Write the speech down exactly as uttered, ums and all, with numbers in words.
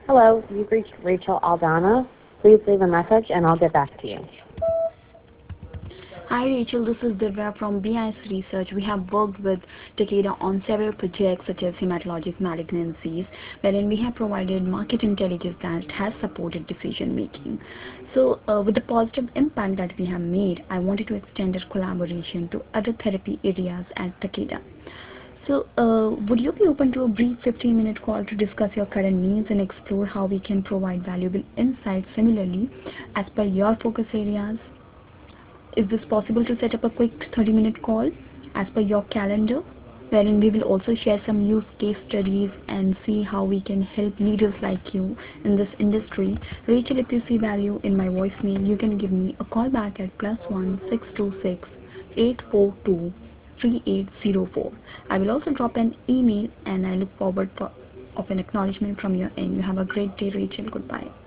Hello, you've reached Rachel Aldana. Please leave a message and I'll get back to you. Hi Rachel, this is Divya from B I S Research. We have worked with Takeda on several projects such as hematologic malignancies, wherein we have provided market intelligence that has supported decision making. So, uh, with the positive impact that we have made, I wanted to extend our collaboration to other therapy areas at Takeda. So, uh, would you be open to a brief fifteen minute call to discuss your current needs and explore how we can provide valuable insights similarly as per your focus areas? Is this possible to set up a quick thirty minute call as per your calendar? Wherein we will also share some use case studies and see how we can help leaders like you in this industry. Rachel, if you see value in my voicemail, you can give me a call back at plus one six two six eight four two three eight zero four. I will also drop an email and I look forward for of an acknowledgement from your end. You have a great day, Rachel. Goodbye.